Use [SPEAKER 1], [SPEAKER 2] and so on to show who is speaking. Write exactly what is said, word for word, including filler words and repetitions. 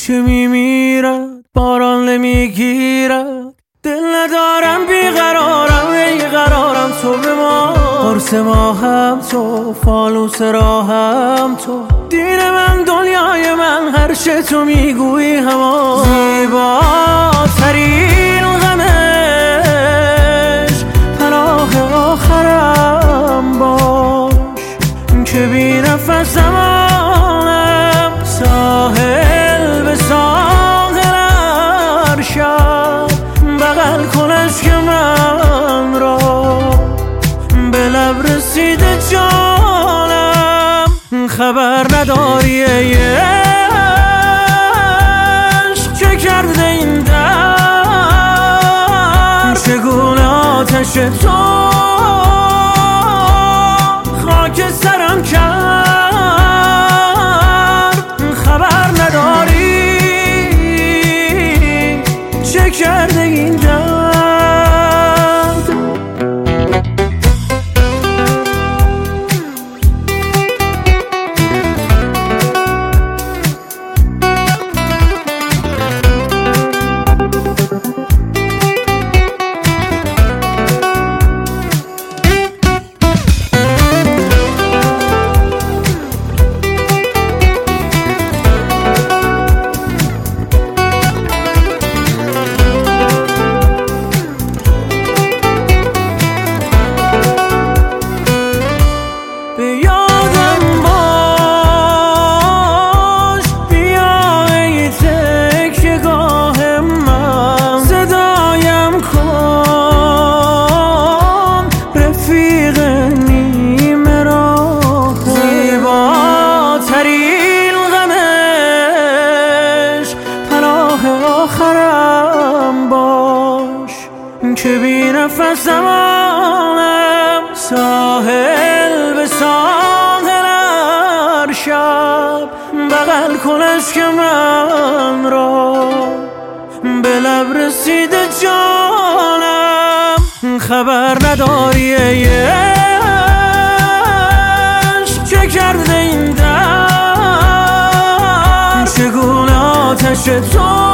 [SPEAKER 1] که میمیرد باران نمیگیرد، دل ندارم بیقرارم ای قرارم تو به ما، قرص ماهم تو، فانوس راهم تو، دین من دنیای من، هر چه تو میگویی همان. زیباترین غمش پناه آخرم باش، که بی نفسمانم ساحل به ساحل ارشد، بغل کنش که من را به لب رسیده جانم، خبر نداری ای عشق چه کرده این در، چگونه آتش تو خاک سرم کرد، خبر نداری چه کرده این درد. آخرم باش که بی نفسمانم ساحل به ساحل ارشد، بغل کنش که من را به لب رسیده جانم، خبر نداری ای عشق چه کرده این در، چگونه آتش تو